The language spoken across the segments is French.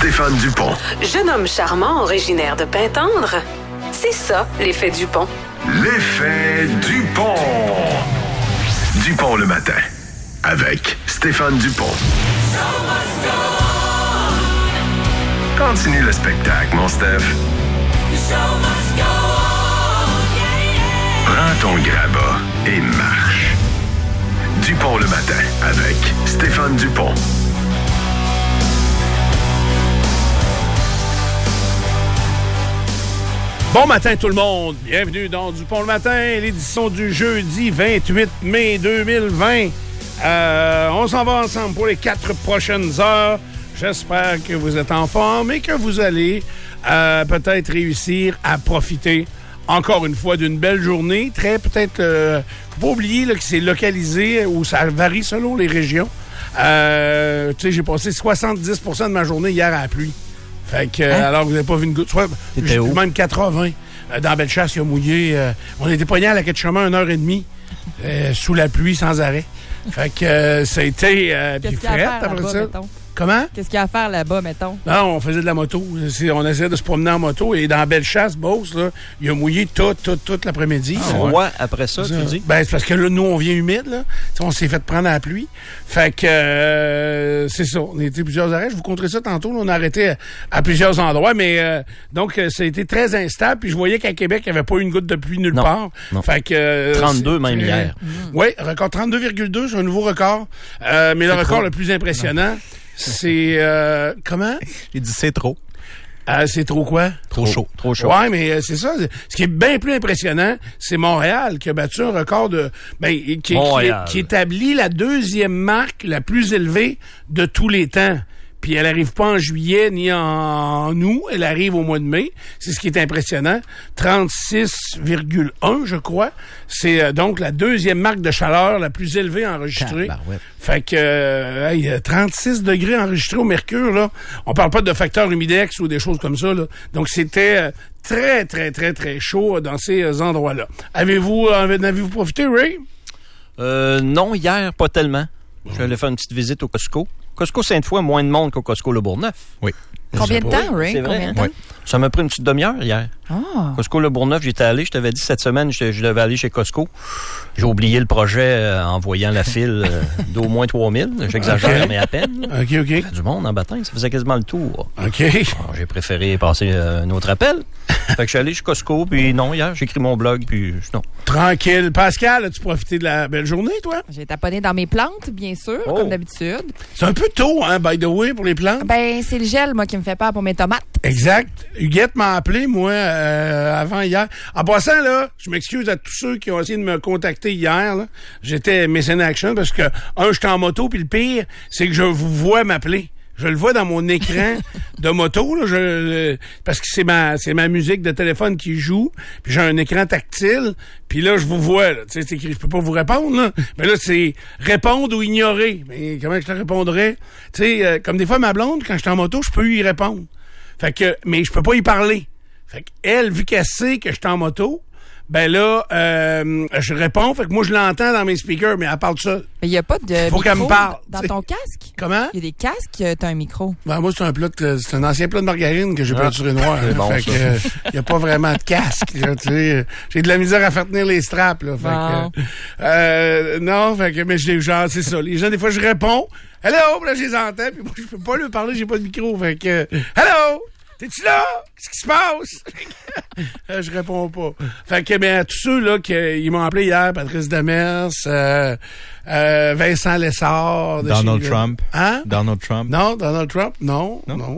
Stéphane Dupont. Jeune homme charmant originaire de Pintendre. C'est ça, l'effet Dupont. L'effet Dupont. Dupont le matin, avec Stéphane Dupont. Continue le spectacle, mon Steph. Prends ton grabat et marche. Dupont le matin, avec Stéphane Dupont. Bon matin tout le monde, bienvenue dans Dupont le matin, l'édition du jeudi 28 mai 2020. On s'en va ensemble pour les 4 prochaines heures. J'espère que vous êtes en forme et que vous allez peut-être réussir à profiter encore une fois d'une belle journée. Très peut-être, faut pas oublier là, que c'est localisé ou ça varie selon les régions. Tu sais, j'ai passé 70% de ma journée hier à la pluie. Fait que, alors, vous n'avez pas vu une goutte. Soit, même 80. Dans Bellechasse, il a mouillé. On était pognés à la quai de chemin 1h30 sous la pluie sans arrêt. Fait que ça a été puis frette après ça. Mettons? Comment? Qu'est-ce qu'il y a à faire là-bas, mettons? Non, on faisait de la moto. On essayait de se promener en moto. Et dans Bellechasse, Beauce, là, il a mouillé toute l'après-midi. Ouais, après ça, tu dis? Ben, c'est parce que là, nous, on vient humide, là. T'sais, on s'est fait prendre à la pluie. Fait que, c'est ça. On a été plusieurs arrêts. Je vous conterai ça tantôt. Là, on a arrêté à plusieurs endroits. Mais, donc, ça a été très instable. Puis je voyais qu'à Québec, il n'y avait pas une goutte de pluie nulle part. Non. Fait que, 32 même hier. Oui, record 32,2. C'est un nouveau record. Mais le record le plus impressionnant, c'est... comment? J'ai dit c'est trop. C'est trop quoi? Trop chaud. Trop chaud. Ouais, mais c'est ça. Ce qui est bien plus impressionnant, c'est Montréal qui a battu un record de... qui établit la deuxième marque la plus élevée de tous les temps. Puis elle arrive pas en juillet ni en août, elle arrive au mois de mai. C'est ce qui est impressionnant. 36,1, je crois. C'est donc la deuxième marque de chaleur la plus élevée enregistrée. Fait que 36 degrés enregistrés au mercure, là. On parle pas de facteur humidex ou des choses comme ça, là. Donc c'était très, très, très, très chaud dans ces endroits-là. En avez-vous profité, Ray? Non, hier, pas tellement. Je suis allé faire une petite visite au Costco. Costco Sainte-Foy, moins de monde qu'au Costco Le Bourgneuf. Oui. Combien de temps, Ray? C'est vrai. Combien de temps? Oui. Ça m'a pris une petite demi-heure hier. Costco Le Bourgneuf, j'étais allé. Je t'avais dit cette semaine, je devais aller chez Costco. J'ai oublié le projet en voyant la file d'au moins 3000. J'exagère, mais à peine. OK. Il y a du monde en bataille. Ça faisait quasiment le tour. OK. Alors, j'ai préféré passer un autre appel. Fait que je suis allé chez Costco, puis non, hier, j'ai écrit mon blog, puis non. Tranquille. Pascal, as-tu profité de la belle journée, toi? J'ai taponné dans mes plantes, bien sûr, comme d'habitude. C'est un peu tôt, hein, by the way, pour les plantes. Ben, c'est le gel, moi, qui me fait peur pour mes tomates. Exact. Huguette m'a appelé, moi, avant hier. En passant, là, je m'excuse à tous ceux qui ont essayé de me contacter hier, là. J'étais Miss in Action parce que, j'étais en moto, puis le pire, c'est que je vous vois m'appeler. Je le vois dans mon écran de moto, là, parce que c'est ma musique de téléphone qui joue, puis j'ai un écran tactile, puis là, je vous vois, là. Tu sais, c'est écrit, je peux pas vous répondre, là. Mais là, c'est répondre ou ignorer. Mais comment je te répondrais? Tu sais, comme des fois, ma blonde, quand je suis en moto, je peux y répondre. Fait que, mais je peux pas y parler. Fait que elle, vu qu'elle sait que je suis en moto, ben là, je réponds. Fait que moi, je l'entends dans mes speakers, mais elle parle seule. Mais il n'y a pas de faut micro qu'elle me parle, dans ton casque? Comment? Il y a des casques, t'as un micro. Ben, moi, c'est un ancien plat de margarine que j'ai peinturé noir. C'est bon, fait que, il n'y a pas vraiment de casque. Là, tu sais, j'ai de la misère à faire tenir les straps, là. Fait que, non, fait que, mais genre, c'est ça. Les gens, des fois, je réponds. Hello! Là, je les entends, puis moi, je peux pas leur parler, j'ai pas de micro. Fait que, hello! T'es-tu là? Qu'est-ce qui se passe? Je réponds pas. Fait que, ben, à tous ceux, là, qui m'ont appelé hier, Patrice Demers, Vincent Lessard. Donald Trump. Hein? Donald Trump. Non, Donald Trump, non.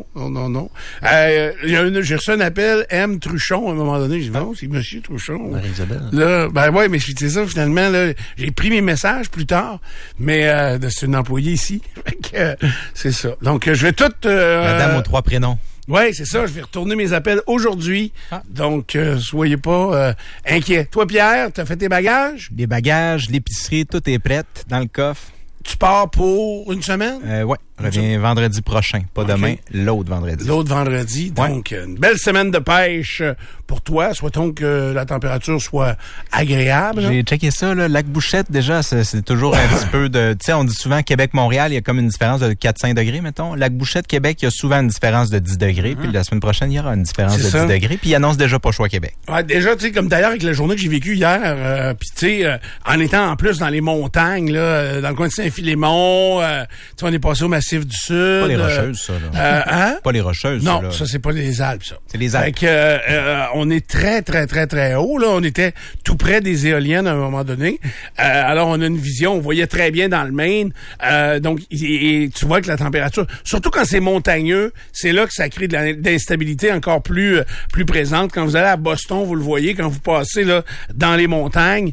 J'ai reçu un appel, M. Truchon, à un moment donné. J'ai dit, non, c'est Monsieur Truchon. Marie-Isabelle. Là, ben ouais, mais c'est ça, finalement, là, j'ai pris mes messages plus tard, mais c'est une employée ici. Fait que, c'est ça. Donc, je vais tout... La dame aux 3 prénoms. Oui, c'est ça. Je vais retourner mes appels aujourd'hui. Donc, soyez pas inquiets. Toi, Pierre, t'as fait tes bagages? Les bagages, l'épicerie, tout est prêt dans le coffre. Tu pars pour une semaine? Ouais. Revient vendredi prochain, pas demain, l'autre vendredi. L'autre vendredi, donc une belle semaine de pêche pour toi. Souhaitons que la température soit agréable. J'ai checké ça, là. Lac-Bouchette, déjà, c'est toujours un petit peu de... Tu sais, on dit souvent Québec-Montréal, il y a comme une différence de 4-5 degrés, mettons. Lac-Bouchette, Québec, il y a souvent une différence de 10 degrés. Puis la semaine prochaine, il y aura une différence de 10 degrés. Puis il annonce déjà pas chaud à Québec. Ouais, déjà, tu sais, comme d'ailleurs avec la journée que j'ai vécue hier, puis tu sais, en étant en plus dans les montagnes, là, dans le coin de Saint-Philémon, tu sais, on est passé au Massif du Sud. Pas les Rocheuses, ça, là. Pas les Rocheuses, non, ça, là. ça, c'est pas les Alpes, ça. C'est les Alpes. Fait que, on est très, très, très, très haut, là. On était tout près des éoliennes à un moment donné. Alors, on a une vision, on voyait très bien dans le Maine. Donc, et tu vois que la température, surtout quand c'est montagneux, c'est là que ça crée de l'instabilité encore plus présente. Quand vous allez à Boston, vous le voyez, quand vous passez là dans les montagnes,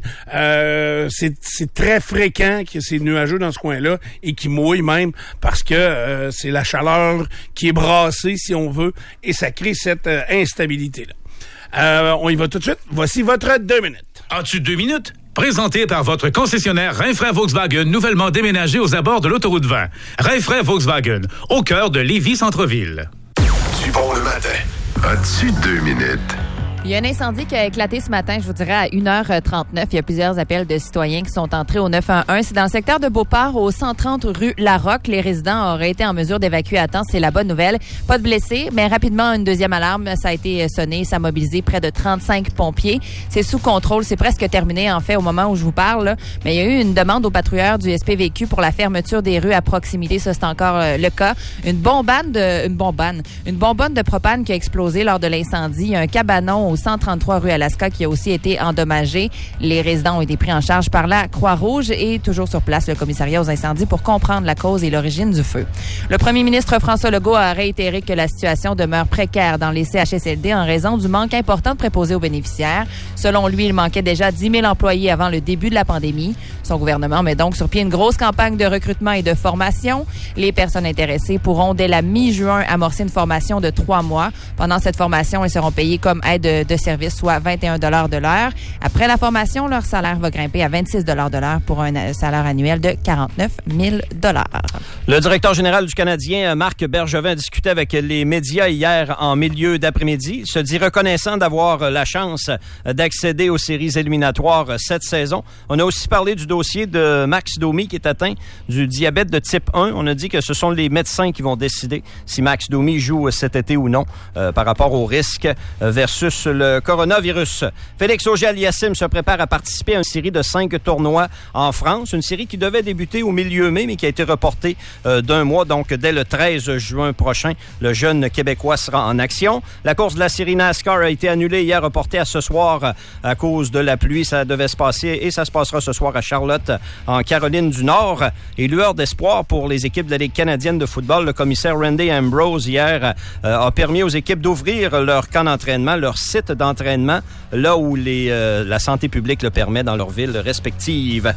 c'est très fréquent que c'est nuageux dans ce coin-là et qui mouille même parce que c'est la chaleur qui est brassée, si on veut, et ça crée cette instabilité-là. On y va tout de suite. Voici votre 2 minutes. As-tu 2 minutes? Présenté par votre concessionnaire Rinfraie Volkswagen, nouvellement déménagé aux abords de l'autoroute 20. Rinfraie Volkswagen, au cœur de Lévis-Centreville. Du bon le matin. As-tu 2 minutes? Il y a un incendie qui a éclaté ce matin, je vous dirais, à 1h39. Il y a plusieurs appels de citoyens qui sont entrés au 911. C'est dans le secteur de Beauport, au 130 rue Larocque. Les résidents auraient été en mesure d'évacuer à temps. C'est la bonne nouvelle. Pas de blessés, mais rapidement, une deuxième alarme. Ça a été sonné. Ça a mobilisé près de 35 pompiers. C'est sous contrôle. C'est presque terminé, en fait, au moment où je vous parle, là. Mais il y a eu une demande aux patrouilleurs du SPVQ pour la fermeture des rues à proximité. Ça, c'est encore le cas. Une bonbonne de propane qui a explosé lors de l'incendie. Il y a un cabanon au 133 rue Alaska qui a aussi été endommagé. Les résidents ont été pris en charge par la Croix-Rouge et toujours sur place le commissariat aux incendies pour comprendre la cause et l'origine du feu. Le premier ministre François Legault a réitéré que la situation demeure précaire dans les CHSLD en raison du manque important de préposés aux bénéficiaires. Selon lui, il manquait déjà 10 000 employés avant le début de la pandémie. Son gouvernement met donc sur pied une grosse campagne de recrutement et de formation. Les personnes intéressées pourront dès la mi-juin amorcer une formation de 3 mois. Pendant cette formation, ils seront payés comme aide de service, soit 21 $ de l'heure. Après la formation, leur salaire va grimper à 26 $ de l'heure pour un salaire annuel de 49 000 $. Le directeur général du Canadien, Marc Bergevin, a discuté avec les médias hier en milieu d'après-midi. Il se dit reconnaissant d'avoir la chance d'accéder aux séries éliminatoires cette saison. On a aussi parlé du dossier de Max Domi qui est atteint du diabète de type 1. On a dit que ce sont les médecins qui vont décider si Max Domi joue cet été ou non par rapport au risque versus le coronavirus. Félix Auger-Aliassime se prépare à participer à une série de 5 tournois en France. Une série qui devait débuter au milieu mai, mais qui a été reportée d'un mois. Donc, dès le 13 juin prochain, le jeune Québécois sera en action. La course de la série NASCAR a été annulée hier, reportée à ce soir à cause de la pluie. Ça devait se passer et ça se passera ce soir à Charlotte, en Caroline du Nord. Et lueur d'espoir pour les équipes de la Ligue canadienne de football, le commissaire Randy Ambrose hier a permis aux équipes d'ouvrir leur camp d'entraînement, leur site d'entraînement, là où la santé publique le permet dans leurs villes respectives.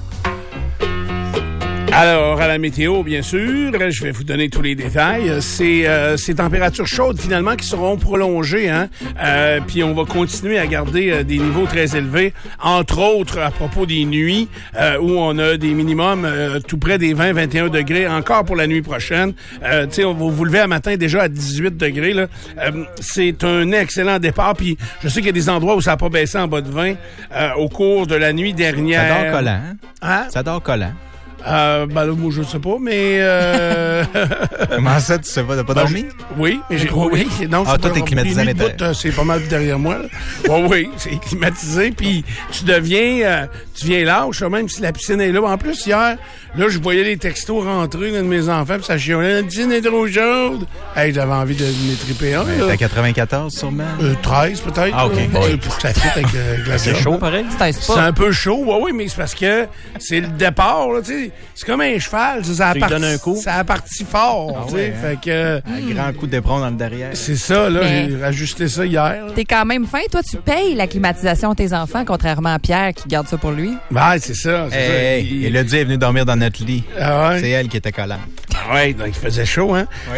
Alors, à la météo, bien sûr, je vais vous donner tous les détails. C'est ces températures chaudes, finalement, qui seront prolongées, hein. Puis on va continuer à garder des niveaux très élevés, entre autres à propos des nuits, où on a des minimums tout près des 20-21 degrés, encore pour la nuit prochaine. Tu sais, on va vous lever à matin déjà à 18 degrés, là. C'est un excellent départ, puis je sais qu'il y a des endroits où ça n'a pas baissé en bas de 20 au cours de la nuit dernière. Ça dort collant, hein? Ça dort collant. Ben là, moi, je sais pas, mais... Comment ça, tu sais pas? T'as pas dormi? Oui, mais oui. Non, toi, t'es climatisé à l'intérieur. C'est pas mal derrière moi. Oui, c'est climatisé, puis tu viens lâche, même si la piscine est là. En plus, hier, là, je voyais les textos rentrer de mes enfants, puis ça chiolait, la piscine est trop chaude. Hey, j'avais envie de m'étriper un. T'es à 94, sûrement? 13, peut-être. Ah, OK. Pour que ça fitte avec la C'est chaud, pareil? C'est un peu chaud, oui, mais c'est parce que c'est le départ, là, tu sais. C'est comme un cheval, ça a parti, un coup. Ça a parti fort, tu sais, fait que... Un grand coup d'éperon dans le derrière. C'est ça, là, j'ai ajusté ça hier. T'es quand même fin, toi, tu payes la climatisation de tes enfants, contrairement à Pierre qui garde ça pour lui. Ben, c'est ça. Elodie est venue dormir dans notre lit. Ah ouais? C'est elle qui était collante. Oui, donc il faisait chaud, hein? Oui.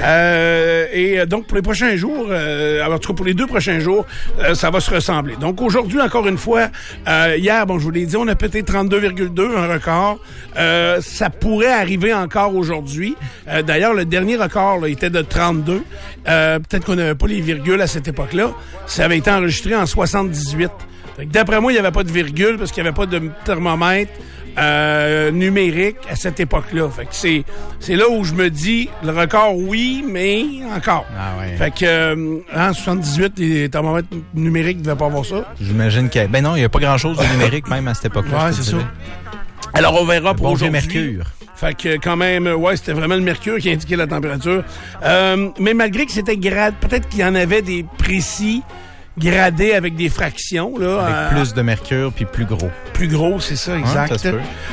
Et donc, pour les prochains jours, en tout cas pour les 2 prochains jours, ça va se ressembler. Donc, aujourd'hui, encore une fois, hier, je vous l'ai dit, on a pété 32,2, un record. Ça pourrait arriver encore aujourd'hui. D'ailleurs, le dernier record là, était de 32. Peut-être qu'on n'avait pas les virgules à cette époque-là. Ça avait été enregistré en 78. D'après moi, il n'y avait pas de virgule parce qu'il n'y avait pas de thermomètre numérique à cette époque-là. Fait que c'est là où je me dis, le record, oui, mais encore. Ah ouais. Fait que en 78, les thermomètres numériques ne devaient pas avoir ça. J'imagine que... Ben non, il n'y a pas grand-chose de numérique même à cette époque-là. Ouais, c'est ça. Alors, on verra pour aujourd'hui. Mercure. Fait que quand même, c'était vraiment le mercure qui indiquait la température. Mais malgré que c'était peut-être qu'il y en avait des précis gradés avec des fractions. Là, avec plus de mercure puis plus gros. Plus gros, c'est ça, exact. Ça se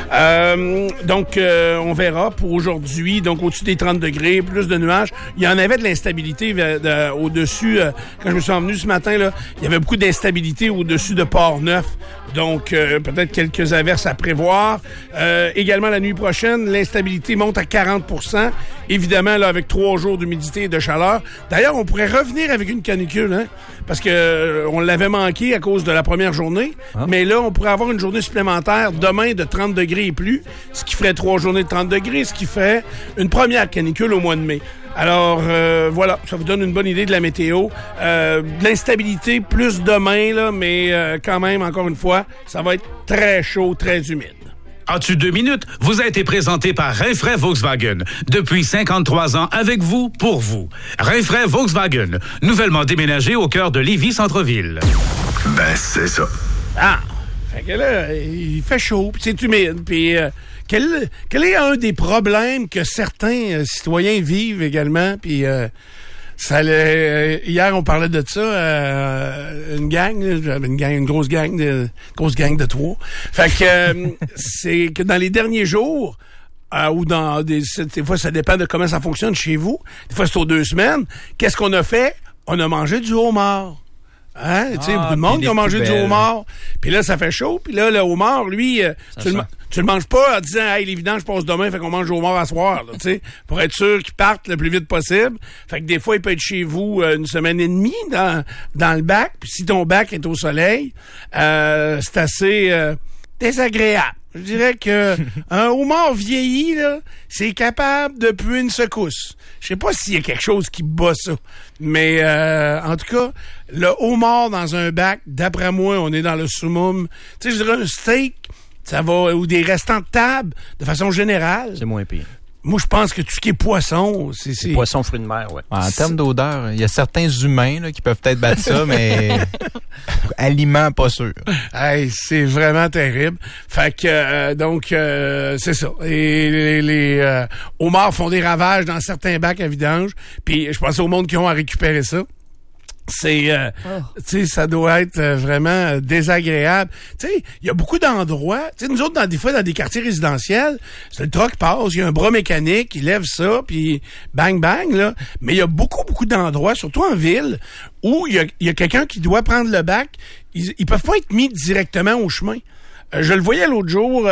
peut. Donc, on verra pour aujourd'hui. Donc, au-dessus des 30 degrés, plus de nuages. Il y en avait de l'instabilité au-dessus. Quand je me suis envenu ce matin, là, il y avait beaucoup d'instabilité au-dessus de Port-Neuf. Donc, peut-être quelques averses à prévoir. Également, la nuit prochaine, l'instabilité monte à 40%. Évidemment, là, avec 3 jours d'humidité et de chaleur. D'ailleurs, on pourrait revenir avec une canicule, hein, parce que on l'avait manqué à cause de la première journée. Ah. Mais là, on pourrait avoir une journée supplémentaire demain de 30 degrés et plus, ce qui ferait 3 journées de 30 degrés, ce qui fait une première canicule au mois de mai. Alors, voilà, ça vous donne une bonne idée de la météo. De l'instabilité, plus demain, là, mais quand même, encore une fois, ça va être très chaud, très humide. As-tu 2 minutes? Vous a été présenté par Rinfraie Volkswagen. Depuis 53 ans, avec vous, pour vous. Rinfraie Volkswagen, nouvellement déménagé au cœur de Lévis Centre-Ville. Ben, c'est ça. Ah! Fait que là, il fait chaud, puis c'est humide, puis... Quel est un des problèmes que certains citoyens vivent également? Puis hier, on parlait de ça, une grosse gang de 3. Fait que c'est que dans les derniers jours, ou dans des fois, ça dépend de comment ça fonctionne chez vous. Des fois, c'est aux 2 semaines. Qu'est-ce qu'on a fait? On a mangé du homard. Hein? Tu sais, beaucoup de monde qui a mangé du homard. Puis là, ça fait chaud. Puis là, le homard, lui, tu le manges pas en disant, hey, les vidanges passent demain, fait qu'on mange du homard à soir, tu sais, pour être sûr qu'il parte le plus vite possible. Fait que des fois, il peut être chez vous 1 semaine et demie dans le bac. Puis si ton bac est au soleil, c'est assez désagréable. Je dirais que un homard vieilli, là, c'est capable de puer une secousse. Je sais pas s'il y a quelque chose qui bat ça. Mais en tout cas, le homard dans un bac, d'après moi, on est dans le summum. Tu sais, je dirais un steak, ça va, ou des restants de table, de façon générale. C'est moins pire. Moi, je pense que tout ce qui est poisson, c'est... Poisson, fruits de mer, ouais. En termes d'odeur, il y a certains humains là, qui peuvent peut-être battre ça, mais aliments, pas sûr. Hey, c'est vraiment terrible. Fait que, donc, c'est ça. Et les homards font des ravages dans certains bacs à vidange. Puis, je pense au monde qui ont à récupérer ça. C'est, tu sais, ça doit être vraiment désagréable. Tu sais, il y a beaucoup d'endroits. Tu sais, nous autres, des fois, dans des quartiers résidentiels, c'est le truck passe, il y a un bras mécanique, il lève ça, puis bang, bang, là. Mais il y a beaucoup d'endroits, surtout en ville, où il y a quelqu'un qui doit prendre le bac. Ils peuvent pas être mis directement au chemin. Je le voyais l'autre jour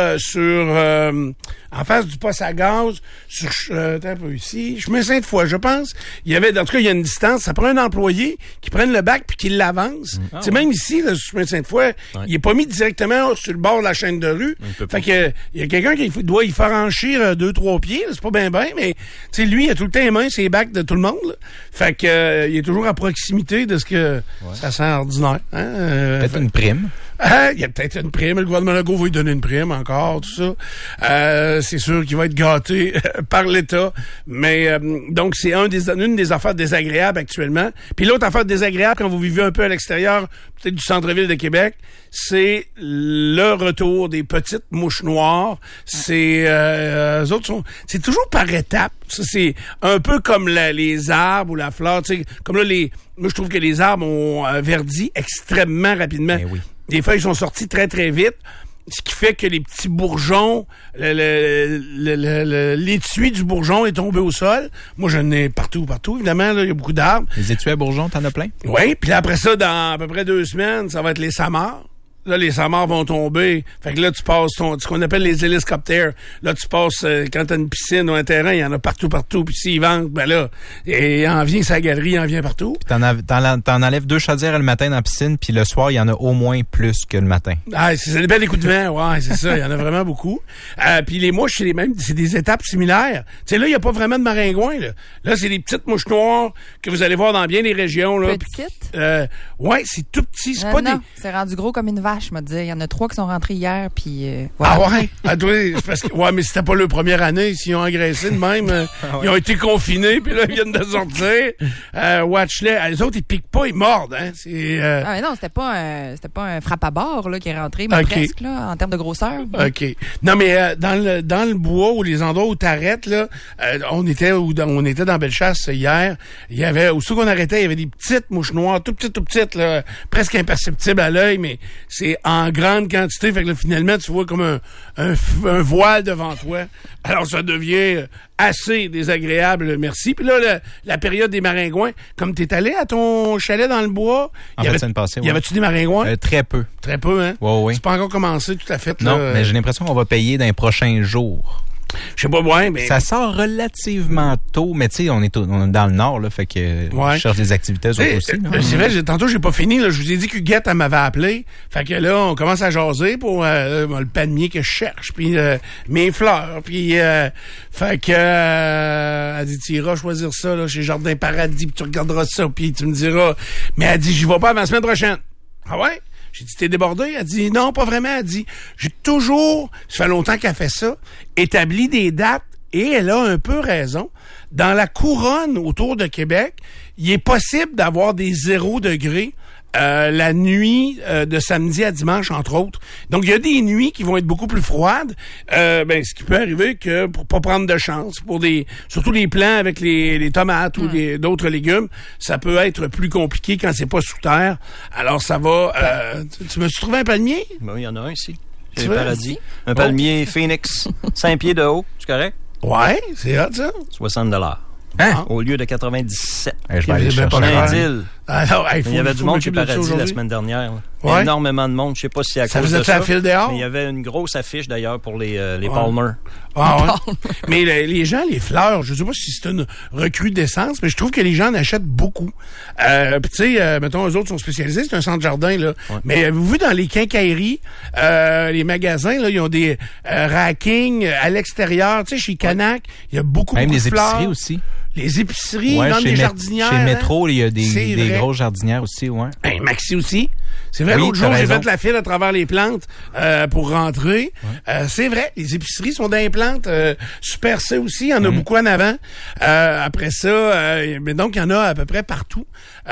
en face du poste à gaz, un peu ici, chemin Sainte-Foy, je pense. Il y avait, en tout cas, il y a une distance. Ça prend un employé qui prenne le bac puis qui l'avance. Tu sais, même ici, là, sur chemin Sainte-Foy, il est pas mis directement sur le bord de la chaîne de rue. Fait que il y a quelqu'un qui doit y faire franchir 2-3 pieds. Là, c'est pas bien, mais tu sais, lui, il a tout le temps les mains, ses bacs de tout le monde. Là. Fait que il est toujours à proximité de ce que ça sent ordinaire. Hein? Peut-être une prime. Il y a peut-être une prime. Le gouvernement Legault va lui donner une prime encore, tout ça. C'est sûr qu'il va être gâté par l'État. Mais donc, c'est une des affaires désagréables actuellement. Puis l'autre affaire désagréable, quand vous vivez un peu à l'extérieur, peut-être du centre-ville de Québec, c'est le retour des petites mouches noires. C'est c'est toujours par étapes. Ça, c'est un peu comme les arbres ou la fleur. Tu sais, comme là, moi, je trouve que les arbres ont verdi extrêmement rapidement. Mais oui. Les feuilles sont sorties très, très vite, ce qui fait que les petits bourgeons, l'étui du bourgeon est tombé au sol. Moi, j'en ai partout, évidemment. Là, il y a beaucoup d'arbres. Les étuis à bourgeons, t'en as plein? Oui, puis après ça, dans à peu près 2 semaines, ça va être les samards. Là, les amarres vont tomber. Fait que là, tu passes ce qu'on appelle les hélicoptères. Là, tu passes, quand t'as une piscine ou un terrain, il y en a partout. Puis s'ils vendent, ben là, il en vient sa galerie, il en vient partout. Puis t'en enlèves 2 chaudières le matin dans la piscine, puis le soir, il y en a au moins plus que le matin. Ah, c'est des belles coups de vent. Ouais, c'est ça. Il y en a vraiment beaucoup. Puis les mouches, c'est des étapes similaires. Tu sais, là, il n'y a pas vraiment de maringouin, là. Là, c'est des petites mouches noires que vous allez voir dans bien les régions, là. Petites? Ouais, c'est tout petit. C'est pas non, c'est rendu gros comme une vache. Je me dis, il y en a 3 qui sont rentrés hier, puis voilà. Ah ouais? Ah, c'est parce que, ouais, mais c'était pas leur première année. S'ils ont engraissé de même, ils ont été confinés, puis là, ils viennent de sortir. Watch-les. Les autres, ils piquent pas, ils mordent, hein. Ah, mais non, c'était pas un frappe à bord, là, qui est rentré, mais presque, là, en termes de grosseur. OK. Non, mais dans le bois, ou les endroits où t'arrêtes, là, on était dans Bellechasse hier. Il y avait, aussitôt qu'on arrêtait, il y avait des petites mouches noires, tout petites, là, presque imperceptibles à l'œil, mais c'est en grande quantité. Fait que là, finalement, tu vois comme un voile devant toi. Alors, ça devient assez désagréable, merci. Puis là, la période des maringouins, comme t'es allé à ton chalet dans le bois, y avait-tu des maringouins? Très peu. Très peu, hein? Oui. C'est pas encore commencé tout à fait. Non, là, mais j'ai l'impression qu'on va payer dans les prochains jours. Je sais pas, ouais, mais... Ça sort relativement tôt, mais tu sais, on est dans le nord, là, fait que je cherche des activités aussi. C'est vrai, tantôt, j'ai pas fini, là. Je vous ai dit qu'Huguette, elle m'avait appelé. Fait que là, on commence à jaser pour le palmier que je cherche, puis mes fleurs, puis fait que elle dit, tu iras choisir ça, là, chez Jardin Paradis, puis tu regarderas ça, puis tu me diras. Mais elle dit, j'y vais pas avant la semaine prochaine. Ah ouais? J'ai dit, t'es débordé? Elle dit, non, pas vraiment. Elle dit, j'ai toujours, ça fait longtemps qu'elle fait ça, établi des dates, et elle a un peu raison. Dans la couronne autour de Québec, il est possible d'avoir des 0 degrés la nuit de samedi à dimanche, entre autres. Donc, il y a des nuits qui vont être beaucoup plus froides. Ce qui peut arriver que pour pas prendre de chance, surtout les plants avec les tomates ou d'autres légumes, ça peut être plus compliqué quand c'est pas sous terre. Alors, ça va... tu me suis trouvé un palmier? Ben, il y en a un ici. C'est le paradis. Un palmier Phoenix, 5 pieds de haut. C'est correct? Ouais, c'est hot, ça. 60 $. Hein? Au lieu de 97. Je vais aller chercher un deal. Alors, il y avait du monde chez Paradis la semaine dernière. Ouais. Énormément de monde. Je sais pas si c'est à cause de ça. Ça faisait la file dehors? Mais il y avait une grosse affiche d'ailleurs pour les Palmer. Ah ouais. Mais les gens, les fleurs, je sais pas si c'est une recrudescence, mais je trouve que les gens en achètent beaucoup. Puis tu sais, mettons, eux autres sont spécialisés, c'est un centre jardin, là. Ouais. Mais avez-vous vu dans les quincailleries, les magasins, là, ils ont des rackings à l'extérieur. Tu sais, chez Canac, il y a beaucoup de fleurs. Même les épiceries aussi. Les épiceries, dans des jardinières. Chez Métro, il y a des grosses jardinières aussi, ouais. Maxi aussi. C'est vrai, l'autre jour, j'ai fait la file à travers les plantes pour rentrer. Ouais. C'est vrai, les épiceries sont dans les plantes. Super C aussi, il y en a beaucoup en avant. Après ça, mais donc, il y en a à peu près partout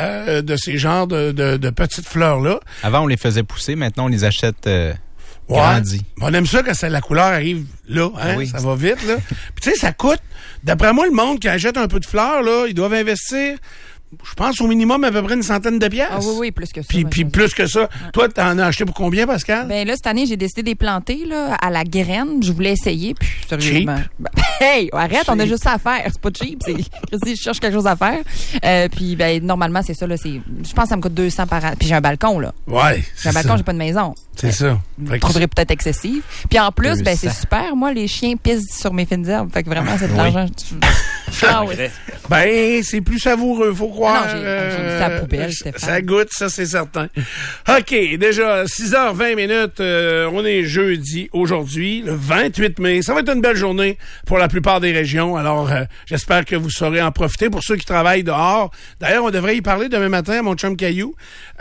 de ces genres de petites fleurs-là. Avant, on les faisait pousser. Maintenant, on les achète... grandi. On aime ça quand la couleur arrive là, hein? Oui. Ça va vite, là. Puis tu sais, ça coûte. D'après moi, le monde qui achète un peu de fleurs, là, ils doivent investir, je pense, au minimum à peu près une centaine de piastres. Ah oui, plus que ça. Puis plus que ça. Ouais. Toi, t'en as acheté pour combien, Pascal? Ben là, cette année, j'ai décidé de les planter là, à la graine. Je voulais essayer, puis sérieusement. Hey, arrête, cheap. On a juste ça à faire. C'est pas cheap. Je cherche quelque chose à faire. Puis ben normalement, c'est ça. Là, je pense que ça me coûte 200 par an. Puis j'ai un balcon, là. Ouais. J'ai un balcon, j'ai pas de maison. C'est ça. Je trouverais peut-être excessif. Puis en plus, ben c'est super. Moi, les chiens pissent sur mes fines herbes. Fait que vraiment, c'est de l'argent. Ah oui. Ben, c'est plus savoureux, faut croire. Non, j'ai mis ça à la poubelle, Stéphane. Ça goûte, ça, c'est certain. OK, déjà, 6h20 minutes, on est jeudi aujourd'hui, le 28 mai. Ça va être une belle journée pour la plupart des régions. Alors, j'espère que vous saurez en profiter pour ceux qui travaillent dehors. D'ailleurs, on devrait y parler demain matin à mon chum Caillou.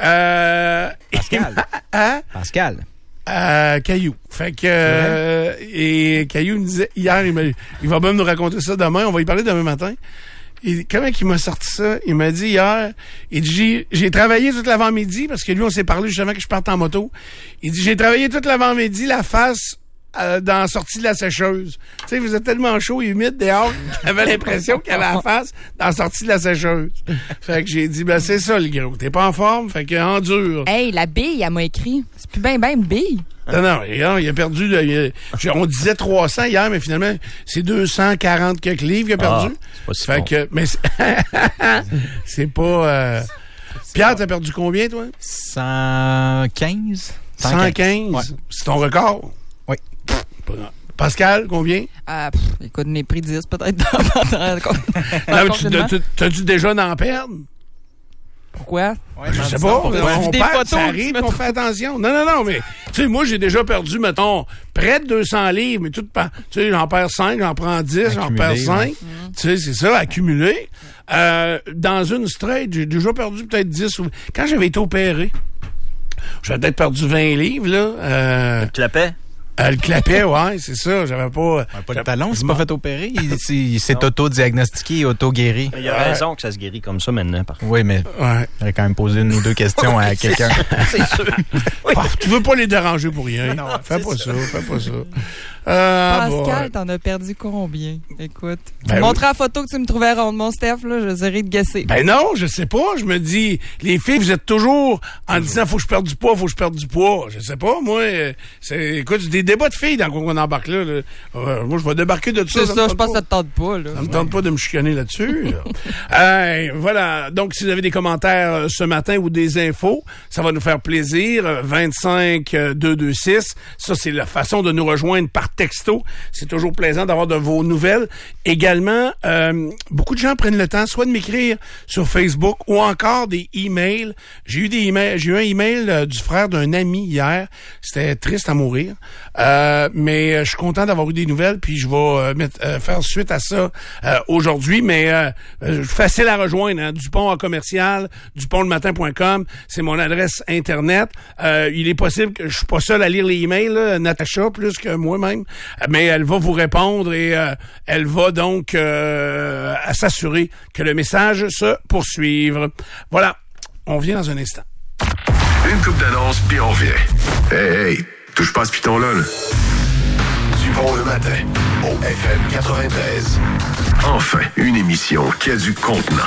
Pascal. Pascal. Caillou. Fait que et Caillou me disait hier, il va même nous raconter ça demain, on va y parler demain matin. Et comment il m'a sorti ça? Il m'a dit hier, il dit, j'ai travaillé toute l'avant-midi, parce que lui, on s'est parlé justement que je parte en moto. Il dit, j'ai travaillé toute l'avant-midi, la face dans la sortie de la sécheuse. Tu sais, vous êtes tellement chaud et humide dehors, j'avais l'impression qu'il y avait la face dans la sortie de la sécheuse. Fait que j'ai dit, ben c'est ça, le gros. T'es pas en forme, fait que endure. Hey, la bille, elle m'a écrit. C'est plus bien une bille. Non, il a perdu. On disait 300 hier, mais finalement, c'est 240 quelques livres qu'il a perdu. C'est pas si fait bon. que, mais c'est pas... Pierre, t'as perdu combien, toi? 115. 115? Ouais. C'est ton record? Oui. Pascal, combien? Écoute, on est pris 10 peut-être. T'as-tu déjà d'en perdre? Pourquoi? Ouais, Je sais pas. On des perd, photos, ça arrive, on fait attention. Non, mais tu sais, moi, j'ai déjà perdu, mettons, près de 200 livres, mais tu sais, j'en perds 5, j'en prends 10, j'en perds 5. Tu sais, c'est ça, accumulé. Dans une straight, j'ai déjà perdu peut-être 10. Quand j'avais été opéré, j'avais peut-être perdu 20 livres, là. Le clapet? Le clapet, ouais, c'est ça. J'avais pas... Pas de talon, c'est pas fait opérer. Il s'est auto-diagnostiqué et auto-guéri. Il y a raison que ça se guérit comme ça maintenant. Oui, mais j'aurais quand même posé une ou deux questions à quelqu'un. C'est sûr. Oui. Tu veux pas les déranger pour rien. Non, fais pas ça. Pascal, t'en as perdu combien? Écoute. Tu me montrais la photo que tu me trouvais ronde, mon Steph, là, je dirais de guesser. Ben non, je sais pas. Je me dis, les filles, vous êtes toujours en disant, faut que je perde du poids. Je sais pas, moi. Écoute, c'est des débats de filles dans quoi on embarque là. Moi, je vais débarquer de tout ça. C'est ça, je pense que ça te tente pas, là. Ça me tente pas de me chicaner là-dessus. Voilà. Donc, si vous avez des commentaires ce matin ou des infos, ça va nous faire plaisir. 25-226. Ça, c'est la façon de nous rejoindre par texto. C'est toujours plaisant d'avoir de vos nouvelles. Également, beaucoup de gens prennent le temps soit de m'écrire sur Facebook ou encore des emails. J'ai eu un email du frère d'un ami hier. C'était triste à mourir. Mais je suis content d'avoir eu des nouvelles, puis je vais faire suite à ça aujourd'hui. Mais facile à rejoindre, hein, Dupont en commercial, dupontlematin.com, c'est mon adresse Internet. Il est possible que je suis pas seul à lire les emails, là, Natacha, plus que moi-même, mais elle va vous répondre et elle va donc s'assurer que le message se poursuive. Voilà, on vient dans un instant. Une coupe d'annonce, puis on revient. Hey, touche pas à ce piton-là, là. Dupont le matin, au FM 93. Enfin, une émission qui a du contenant.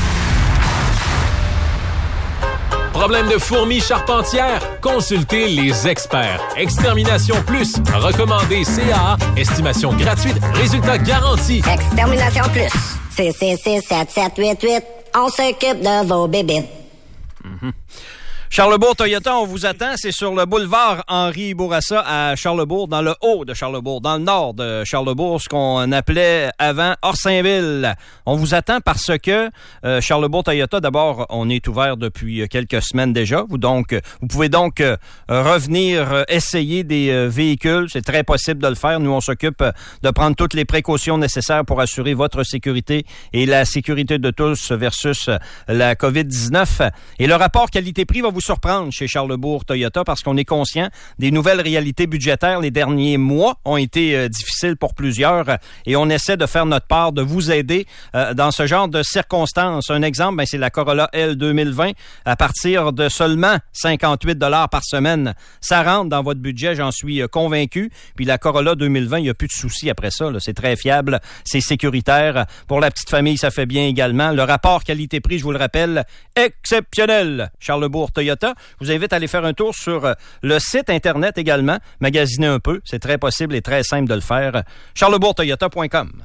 Problème de fourmis charpentières? Consultez les experts. Extermination Plus. Recommandé CAA. Estimation gratuite. Résultat garanti. Extermination Plus. 666-7788. On s'occupe de vos bébites. Charlesbourg Toyota, on vous attend. C'est sur le boulevard Henri Bourassa à Charlesbourg, dans le haut de Charlesbourg, dans le nord de Charlesbourg, ce qu'on appelait avant Orsainville. On vous attend parce que Charlesbourg Toyota, d'abord, on est ouvert depuis quelques semaines déjà. Vous pouvez donc revenir essayer des véhicules. C'est très possible de le faire. Nous, on s'occupe de prendre toutes les précautions nécessaires pour assurer votre sécurité et la sécurité de tous versus la COVID-19. Et le rapport qualité-prix va vous surprendre chez Charlesbourg Toyota parce qu'on est conscient des nouvelles réalités budgétaires. Les derniers mois ont été difficiles pour plusieurs et on essaie de faire notre part, de vous aider dans ce genre de circonstances. Un exemple, c'est la Corolla L 2020 à partir de seulement 58 $ par semaine. Ça rentre dans votre budget, j'en suis convaincu. Puis la Corolla 2020, il n'y a plus de soucis après ça, là. C'est très fiable, c'est sécuritaire. Pour la petite famille, ça fait bien également. Le rapport qualité-prix, je vous le rappelle, exceptionnel. Charlesbourg Toyota. Je vous invite à aller faire un tour sur le site Internet également, magasiner un peu. C'est très possible et très simple de le faire. charlesbourgtoyota.com